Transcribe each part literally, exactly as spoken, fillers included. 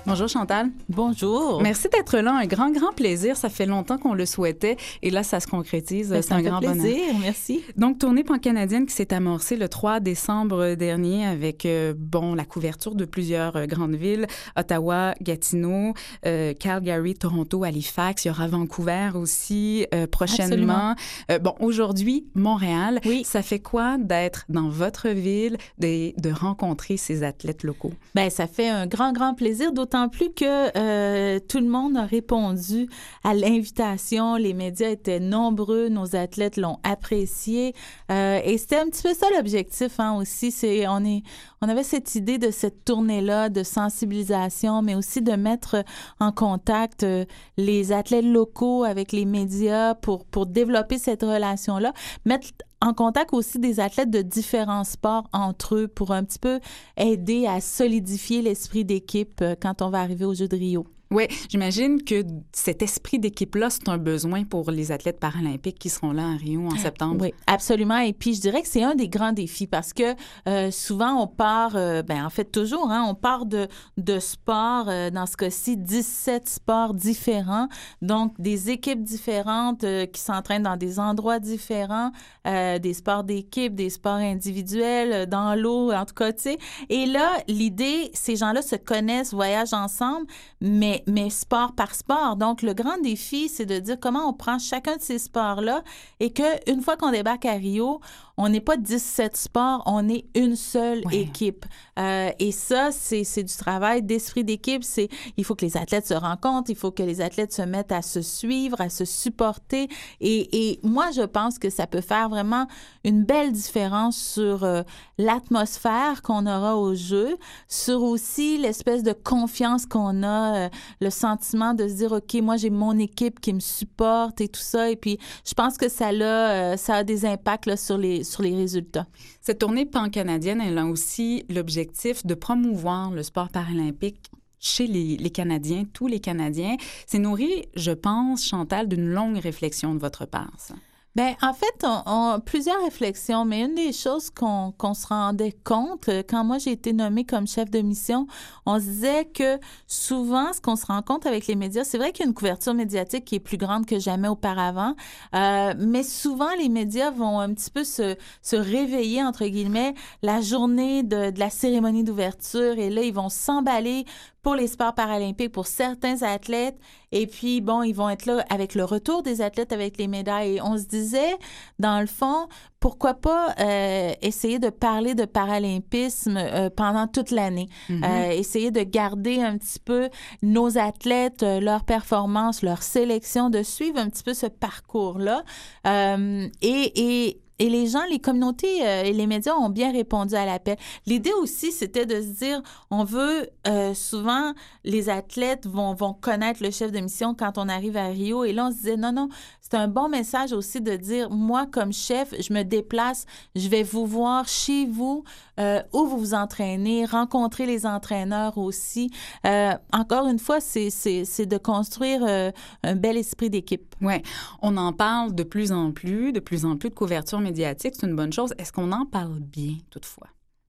Bonjour Chantal. Bonjour. Merci d'être là. Un grand, grand plaisir. Ça fait longtemps qu'on le souhaitait et là, ça se concrétise. Ben, C'est un grand plaisir. bonheur. Merci. Donc, tournée pan-canadienne qui s'est amorcée le trois décembre dernier avec, euh, bon, la couverture de plusieurs euh, grandes villes. Ottawa, Gatineau, euh, Calgary, Toronto, Halifax. Il y aura Vancouver aussi euh, prochainement. Euh, bon, aujourd'hui, Montréal. Oui. Ça fait quoi d'être dans votre ville, de, de rencontrer ces athlètes locaux? Bien, ça fait un grand, grand plaisir, d'autant plus que euh, tout le monde a répondu à l'invitation. Les médias étaient nombreux, nos athlètes l'ont apprécié. Euh, et c'était un petit peu ça l'objectif hein, aussi. C'est, on, est, on avait cette idée de cette tournée-là de sensibilisation, mais aussi de mettre en contact euh, les athlètes locaux avec les médias pour, pour développer cette relation-là. Mettre en contact aussi des athlètes de différents sports entre eux pour un petit peu aider à solidifier l'esprit d'équipe quand on va arriver aux Jeux de Rio. Oui, j'imagine que cet esprit d'équipe-là, c'est un besoin pour les athlètes paralympiques qui seront là à Rio en septembre. Oui, absolument. Et puis, je dirais que c'est un des grands défis parce que euh, souvent, on part, euh, ben en fait, toujours, hein, on part de, de sports, euh, dans ce cas-ci, dix-sept sports différents, donc des équipes différentes euh, qui s'entraînent dans des endroits différents, euh, des sports d'équipe, des sports individuels, dans l'eau, en tout cas, tu sais. Et là, l'idée, ces gens-là se connaissent, voyagent ensemble, mais mais sport par sport. Donc, le grand défi, c'est de dire comment on prend chacun de ces sports-là et qu'une fois qu'on débarque à Rio, on n'est pas dix-sept sports, on est une seule ouais. équipe. Euh, et ça, c'est, c'est du travail d'esprit d'équipe. C'est, il faut que les athlètes se rencontrent, il faut que les athlètes se mettent à se suivre, à se supporter. Et, et moi, je pense que ça peut faire vraiment une belle différence sur euh, l'atmosphère qu'on aura au jeu, sur aussi l'espèce de confiance qu'on a, euh, le sentiment de se dire, OK, moi, j'ai mon équipe qui me supporte et tout ça. Et puis, je pense que ça a, euh, ça a des impacts là, sur les sur les résultats. Cette tournée pan-canadienne, elle a aussi l'objectif de promouvoir le sport paralympique chez les, les Canadiens, tous les Canadiens. C'est nourri, je pense, Chantal, d'une longue réflexion de votre part, ça. Bien, en fait, on, on, plusieurs réflexions, mais une des choses qu'on, qu'on se rendait compte, quand moi j'ai été nommée comme chef de mission, on se disait que souvent, ce qu'on se rend compte avec les médias, c'est vrai qu'il y a une couverture médiatique qui est plus grande que jamais auparavant, euh, mais souvent, les médias vont un petit peu se, se réveiller, entre guillemets, la journée de, de la cérémonie d'ouverture, et là, ils vont s'emballer pour les sports paralympiques, pour certains athlètes. Et puis, bon, ils vont être là avec le retour des athlètes avec les médailles. Et on se disait, dans le fond, pourquoi pas euh, essayer de parler de paralympisme euh, pendant toute l'année. Mm-hmm. Euh, essayer de garder un petit peu nos athlètes, euh, leur performance, leur sélection, de suivre un petit peu ce parcours-là. Euh, et... et Et les gens, les communautés euh, et les médias ont bien répondu à l'appel. L'idée aussi, c'était de se dire, on veut euh, souvent, les athlètes vont, vont connaître le chef de mission quand on arrive à Rio. Et là, on se disait, non, non, c'est un bon message aussi de dire, moi, comme chef, je me déplace, je vais vous voir chez vous, euh, où vous vous entraînez, rencontrer les entraîneurs aussi. Euh, encore une fois, c'est, c'est, c'est de construire euh, un bel esprit d'équipe. Oui, on en parle de plus en plus, de plus en plus de couverture médiatique, c'est une bonne chose. Est-ce qu'on en parle bien, toutefois?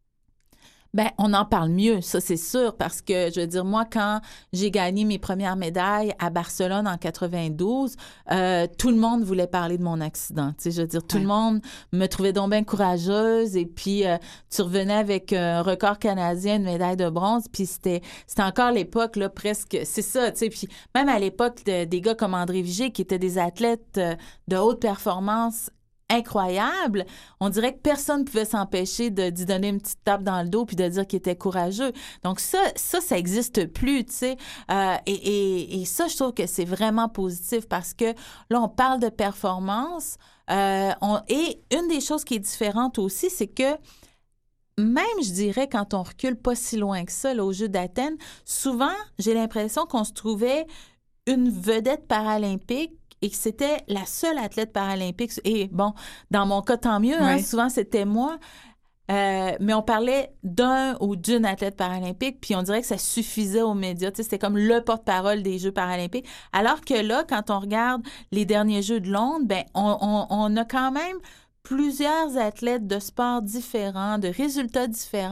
Bien, on en parle mieux, ça c'est sûr, parce que, je veux dire, moi, quand j'ai gagné mes premières médailles à Barcelone en quatre-vingt-douze, euh, tout le monde voulait parler de mon accident. Tu sais, je veux dire, tout ouais. le monde me trouvait donc bien courageuse, et puis euh, tu revenais avec un record canadien, une médaille de bronze, puis c'était, c'était encore l'époque, là, presque, c'est ça, tu sais, puis même à l'époque, de, des gars comme André Vigé, qui étaient des athlètes euh, de haute performance, incroyable, on dirait que personne ne pouvait s'empêcher de, d'y donner une petite tape dans le dos puis de dire qu'il était courageux. Donc ça, ça, ça n'existe plus, tu sais. Euh, et, et, et ça, je trouve que c'est vraiment positif parce que là, on parle de performance. Euh, on, et une des choses qui est différente aussi, c'est que même, je dirais, quand on recule pas si loin que ça, là, aux Jeux d'Athènes, souvent, j'ai l'impression qu'on se trouvait une vedette paralympique et que c'était la seule athlète paralympique. Et bon, dans mon cas, tant mieux, hein, oui. Souvent, c'était moi. Euh, mais on parlait d'un ou d'une athlète paralympique, puis on dirait que ça suffisait aux médias. Tu sais, c'était comme le porte-parole des Jeux paralympiques. Alors que là, quand on regarde les derniers Jeux de Londres, ben, on, on, on a quand même plusieurs athlètes de sports différents, de résultats différents,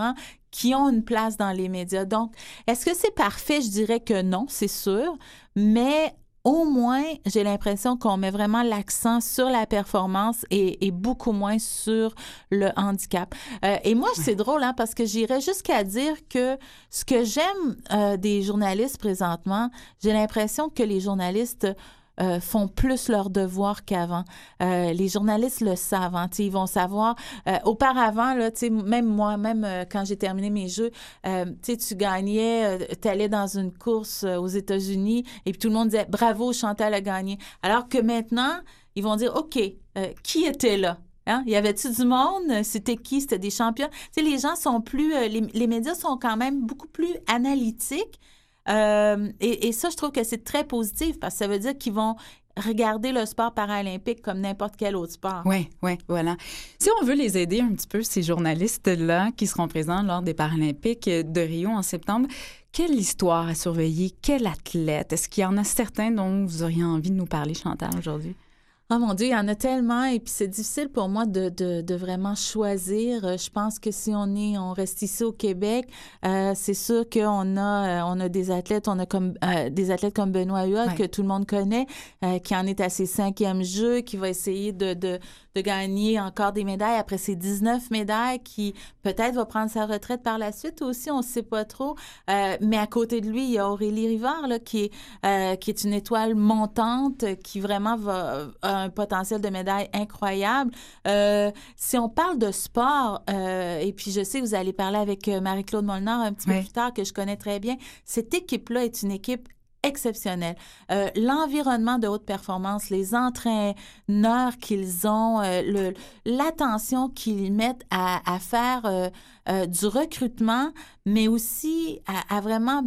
qui ont une place dans les médias. Donc, est-ce que c'est parfait? Je dirais que non, c'est sûr, mais au moins, j'ai l'impression qu'on met vraiment l'accent sur la performance et, et beaucoup moins sur le handicap. Euh, et moi, c'est drôle, hein, parce que j'irais jusqu'à dire que ce que j'aime euh, des journalistes présentement, j'ai l'impression que les journalistes Euh, font plus leur devoir qu'avant. Euh, les journalistes le savent, hein, ils vont savoir. Euh, auparavant, là, même moi, même euh, quand j'ai terminé mes jeux, euh, tu gagnais, euh, tu allais dans une course euh, aux États-Unis et puis tout le monde disait « Bravo, Chantal a gagné ». Alors que maintenant, ils vont dire « OK, euh, qui était là ?» Hein? Y avait-tu du monde? C'était qui? C'était des champions? Tu sais, les gens sont plus... Euh, les, les médias sont quand même beaucoup plus analytiques. Euh, et, et ça, je trouve que c'est très positif parce que ça veut dire qu'ils vont regarder le sport paralympique comme n'importe quel autre sport. Oui, oui, voilà. Si on veut les aider un petit peu, ces journalistes-là qui seront présents lors des Paralympiques de Rio en septembre, quelle histoire à surveiller? Quel athlète? Est-ce qu'il y en a certains dont vous auriez envie de nous parler, Chantal, aujourd'hui? Oh mon Dieu, il y en a tellement et puis c'est difficile pour moi de, de, de vraiment choisir. Je pense que si on est, on reste ici au Québec, euh, c'est sûr qu'on a, on a des athlètes, on a comme euh, des athlètes comme Benoît Huot, ouais, que tout le monde connaît, euh, qui en est à ses cinquièmes Jeux, qui va essayer de, de, de gagner encore des médailles après ses dix-neuf médailles, qui peut-être va prendre sa retraite par la suite aussi, on ne sait pas trop. Euh, mais à côté de lui, il y a Aurélie Rivard là, qui est, euh, qui est une étoile montante, qui vraiment va a un potentiel de médaille incroyable. Euh, si on parle de sport, euh, et puis je sais que vous allez parler avec Marie-Claude Molnar un petit oui. peu plus tard, que je connais très bien, cette équipe-là est une équipe exceptionnelle. Euh, l'environnement de haute performance, les entraîneurs qu'ils ont, euh, le, l'attention qu'ils mettent à, à faire euh, euh, du recrutement, mais aussi à, à vraiment...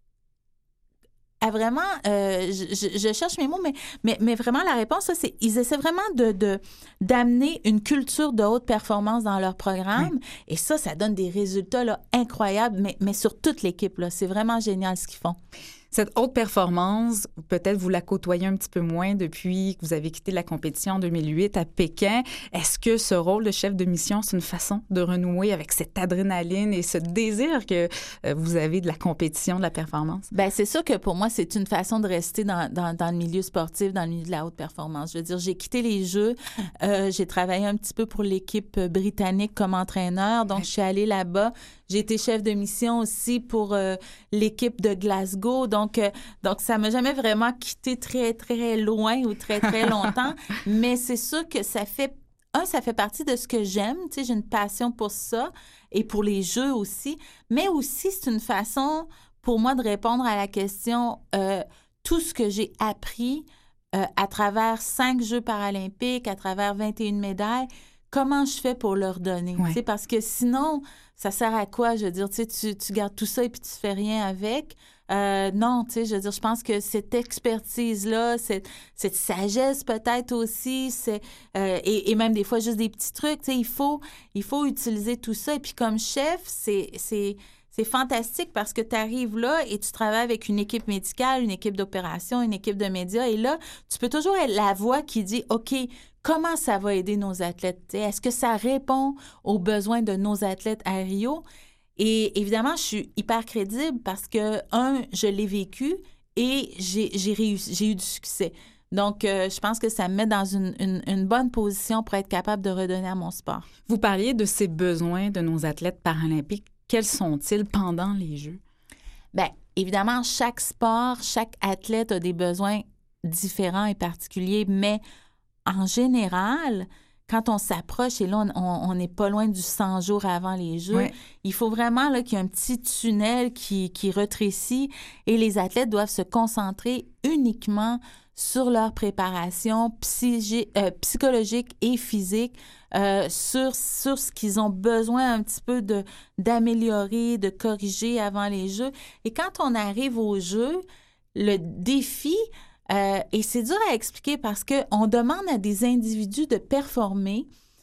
à vraiment, euh, je, je cherche mes mots, mais, mais, mais vraiment la réponse, ça, c'est ils essaient vraiment de, de, d'amener une culture de haute performance dans leur programme. Oui. Et ça, ça donne des résultats là, incroyables, mais, mais sur toute l'équipe. Là, c'est vraiment génial ce qu'ils font. Cette haute performance, peut-être vous la côtoyez un petit peu moins depuis que vous avez quitté la compétition en deux mille huit à Pékin. Est-ce que ce rôle de chef de mission, c'est une façon de renouer avec cette adrénaline et ce désir que euh, vous avez de la compétition, de la performance? Bien, c'est sûr que pour moi, c'est une façon de rester dans, dans, dans le milieu sportif, dans le milieu de la haute performance. Je veux dire, j'ai quitté les Jeux, euh, j'ai travaillé un petit peu pour l'équipe britannique comme entraîneur, donc ouais. je suis allée là-bas. J'ai été chef de mission aussi pour euh, l'équipe de Glasgow. Donc, euh, donc ça ne m'a jamais vraiment quitté très, très loin ou très, très longtemps. Mais c'est sûr que ça fait... Un, ça fait partie de ce que j'aime. Tu sais, j'ai une passion pour ça et pour les Jeux aussi. Mais aussi, c'est une façon pour moi de répondre à la question euh, tout ce que j'ai appris euh, à travers cinq Jeux paralympiques, à travers vingt et une médailles, comment je fais pour leur donner? Ouais. Tu sais, parce que sinon... ça sert à quoi? Je veux dire, tu sais, tu, tu gardes tout ça et puis tu fais rien avec. Euh, non, tu sais, je veux dire, je pense que cette expertise-là, cette, cette sagesse peut-être aussi, c'est, euh, et, et même des fois juste des petits trucs, tu sais, il faut, il faut utiliser tout ça. Et puis comme chef, c'est, c'est, c'est fantastique parce que tu arrives là et tu travailles avec une équipe médicale, une équipe d'opération, une équipe de médias. Et là, tu peux toujours être la voix qui dit, OK, comment ça va aider nos athlètes? T'sais, est-ce que ça répond aux besoins de nos athlètes à Rio? Et évidemment, je suis hyper crédible parce que, un, je l'ai vécu et j'ai, j'ai, réussi, j'ai eu du succès. Donc, euh, je pense que ça me met dans une, une, une bonne position pour être capable de redonner à mon sport. Vous parliez de ces besoins de nos athlètes paralympiques. Quels sont-ils pendant les Jeux? Bien, évidemment, chaque sport, chaque athlète a des besoins différents et particuliers, mais en général, quand on s'approche, et là, on n'est pas loin du cent jours avant les Jeux, oui. il faut vraiment là, qu'il y ait un petit tunnel qui, qui rétrécit et les athlètes doivent se concentrer uniquement sur leur préparation psyché, euh, psychologique et physique, euh, sur, sur ce qu'ils ont besoin un petit peu de, d'améliorer, de corriger avant les Jeux. Et quand on arrive aux Jeux, le défi... Euh, et c'est dur à expliquer parce qu'on demande à des individus de performer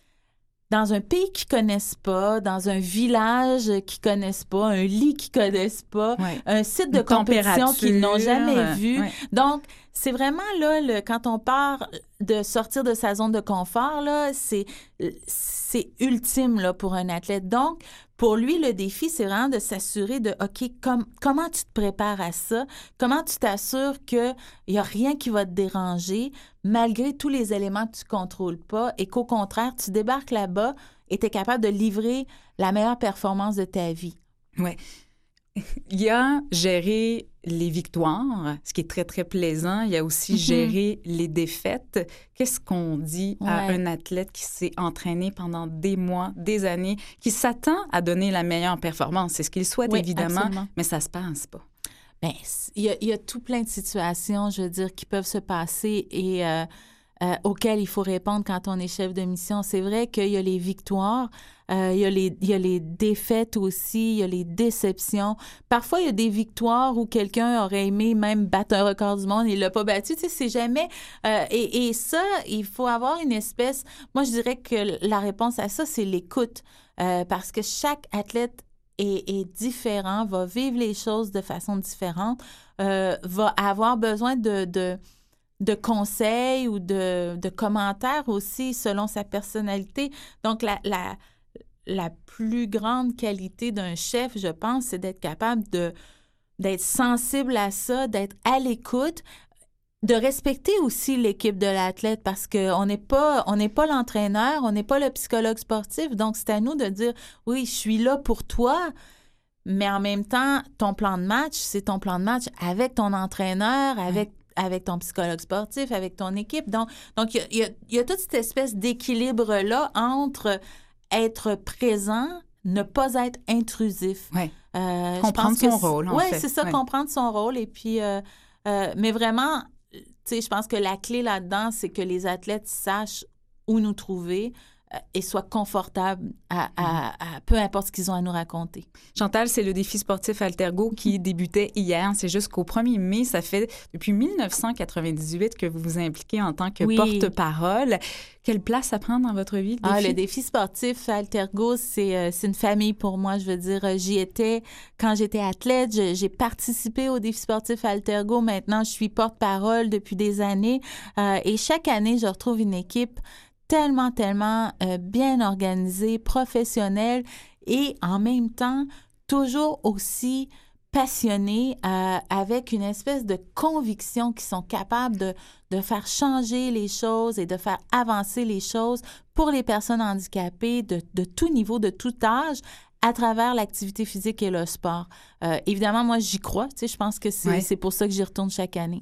dans un pays qu'ils ne connaissent pas, dans un village qu'ils ne connaissent pas, un lit qu'ils ne connaissent pas, ouais. un site de Une compétition qu'ils n'ont jamais vu. Ouais. Donc, c'est vraiment là, le, quand on part de sortir de sa zone de confort, là, c'est, c'est ultime là, pour un athlète. Donc, pour lui, le défi, c'est vraiment de s'assurer de, OK, com- comment tu te prépares à ça? Comment tu t'assures qu'il n'y a rien qui va te déranger malgré tous les éléments que tu ne contrôles pas et qu'au contraire, tu débarques là-bas et tu es capable de livrer la meilleure performance de ta vie. Oui. Il y a gérer les victoires, ce qui est très, très plaisant. Il y a aussi mm-hmm. gérer les défaites. Qu'est-ce qu'on dit ouais. à un athlète qui s'est entraîné pendant des mois, des années, qui s'attend à donner la meilleure performance? C'est ce qu'il souhaite, oui, évidemment, absolument. Mais ça se passe pas. Bien, il y a, il y a tout plein de situations, je veux dire, qui peuvent se passer et euh, euh, auxquelles il faut répondre quand on est chef de mission. C'est vrai qu'il y a les victoires, Euh, il y a les, il y a les défaites aussi, il y a les déceptions. Parfois, il y a des victoires où quelqu'un aurait aimé même battre un record du monde et il l'a pas battu. Tu sais, c'est jamais... Euh, et, et ça, il faut avoir une espèce... Moi, je dirais que la réponse à ça, c'est l'écoute. Euh, parce que chaque athlète est, est différent, va vivre les choses de façon différente, euh, va avoir besoin de... de de conseils ou de, de commentaires aussi selon sa personnalité. Donc, la... la La plus grande qualité d'un chef, je pense, c'est d'être capable de, d'être sensible à ça, d'être à l'écoute, de respecter aussi l'équipe de l'athlète parce qu'on n'est pas, on n'est pas l'entraîneur, on n'est pas le psychologue sportif. Donc, c'est à nous de dire, oui, je suis là pour toi, mais en même temps, ton plan de match, c'est ton plan de match avec ton entraîneur, avec avec ton psychologue sportif, avec ton équipe. Donc, donc il y a, y a toute cette espèce d'équilibre-là entre être présent, ne pas être intrusif. Oui. Euh, comprendre son rôle, en ouais, fait. Oui, c'est ça, ouais. comprendre son rôle. Et puis, euh, euh, mais vraiment, tu sais, je pense que la clé là-dedans, c'est que les athlètes sachent où nous trouver euh, et soient confortables à, à, à peu importe ce qu'ils ont à nous raconter. Chantal, c'est le défi sportif Altergo qui débutait hier. C'est jusqu'au premier mai. Ça fait depuis dix-neuf cent quatre-vingt-dix-huit que vous vous impliquez en tant que oui. porte-parole. Quelle place ça prend dans votre vie, le défi? Ah, le défi sportif Altergo, c'est, euh, c'est une famille pour moi. Je veux dire, j'y étais quand j'étais athlète. Je, j'ai participé au défi sportif Altergo. Maintenant, je suis porte-parole depuis des années. Euh, et chaque année, je retrouve une équipe tellement, tellement euh, bien organisée, professionnelle et en même temps, toujours aussi passionnés, euh, avec une espèce de conviction qu'ils sont capables de, de faire changer les choses et de faire avancer les choses pour les personnes handicapées de, de tout niveau, de tout âge, à travers l'activité physique et le sport. Euh, évidemment, moi, j'y crois. Tu sais, je pense que c'est, ouais. c'est pour ça que j'y retourne chaque année.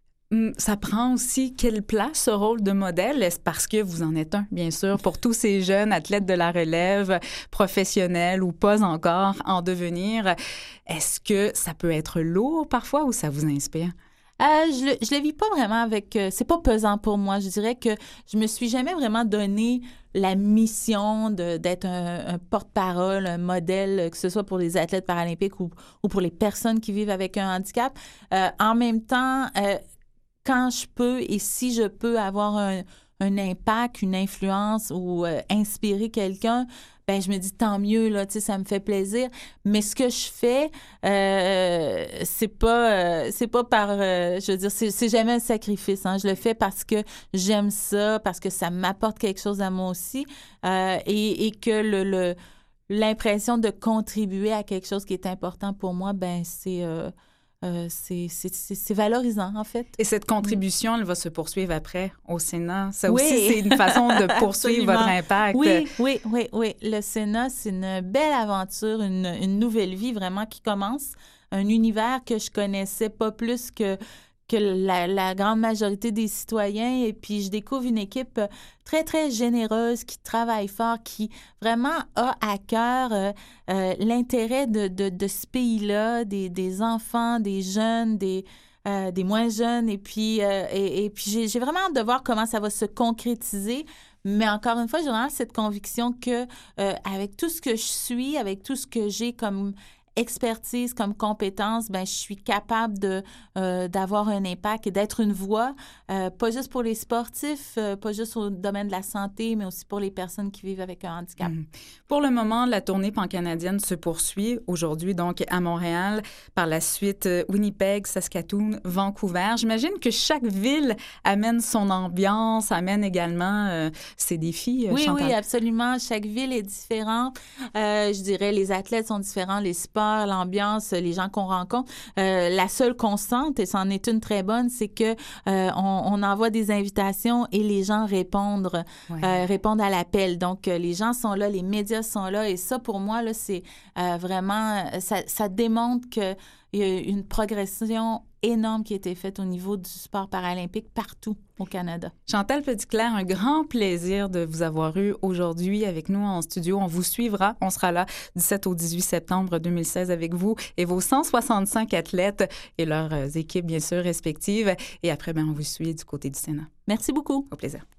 Ça prend aussi quelle place, ce rôle de modèle? Est-ce parce que vous en êtes un, bien sûr, pour tous ces jeunes athlètes de la relève, professionnels ou pas encore en devenir? Est-ce que ça peut être lourd parfois ou ça vous inspire? Euh, je le, je le vis pas vraiment avec... Euh, c'est pas pesant pour moi. Je dirais que je me suis jamais vraiment donné la mission de, d'être un, un porte-parole, un modèle, que ce soit pour les athlètes paralympiques ou, ou pour les personnes qui vivent avec un handicap. Euh, en même temps... Euh, quand je peux et si je peux avoir un, un impact, une influence ou euh, inspirer quelqu'un, ben je me dis tant mieux, là, tu sais, ça me fait plaisir. Mais ce que je fais, euh, c'est pas, euh, c'est pas par, euh, je veux dire, c'est, c'est jamais un sacrifice, hein. Je le fais parce que j'aime ça, parce que ça m'apporte quelque chose à moi aussi euh, et, et que le, le, l'impression de contribuer à quelque chose qui est important pour moi, ben c'est... Euh, Euh, c'est, c'est, c'est, c'est valorisant, en fait. Et cette contribution, elle va se poursuivre après au Sénat. Ça oui. aussi, c'est une façon de poursuivre votre impact. Oui, oui, oui, oui. Le Sénat, c'est une belle aventure, une, une nouvelle vie vraiment qui commence. Un univers que je connaissais pas plus que, que la, la grande majorité des citoyens. Et puis, je découvre une équipe très, très généreuse qui travaille fort, qui vraiment a à cœur euh, euh, l'intérêt de, de, de ce pays-là, des, des enfants, des jeunes, des, euh, des moins jeunes. Et puis, euh, et, et puis j'ai, j'ai vraiment hâte de voir comment ça va se concrétiser. Mais encore une fois, j'ai vraiment cette conviction que euh, avec tout ce que je suis, avec tout ce que j'ai comme expertise, comme compétence, ben je suis capable de euh, d'avoir un impact et d'être une voix, euh, pas juste pour les sportifs, euh, pas juste au domaine de la santé, mais aussi pour les personnes qui vivent avec un handicap. Mmh. Pour le moment, la tournée pancanadienne se poursuit aujourd'hui, donc à Montréal, par la suite Winnipeg, Saskatoon, Vancouver. J'imagine que chaque ville amène son ambiance, amène également euh, ses défis. Oui, Chantal. oui, absolument. Chaque ville est différente. Euh, je dirais les athlètes sont différents, les sports, l'ambiance, les gens qu'on rencontre. Euh, la seule constante, et c'en est une très bonne, c'est que euh, on, on envoie des invitations et les gens répondent, Ouais. euh, répondent à l'appel. Donc, euh, les gens sont là, les médias sont là, et ça, pour moi, là, c'est euh, vraiment, ça, ça démontre qu'il y a une progression énorme qui a été faite au niveau du sport paralympique partout au Canada. Chantal Petitclerc, un grand plaisir de vous avoir eu aujourd'hui avec nous en studio. On vous suivra. On sera là du sept au dix-huit septembre deux mille seize avec vous et vos cent soixante-cinq athlètes et leurs équipes, bien sûr, respectives. Et après, ben, on vous suit du côté du Sénat. Merci beaucoup. Au plaisir.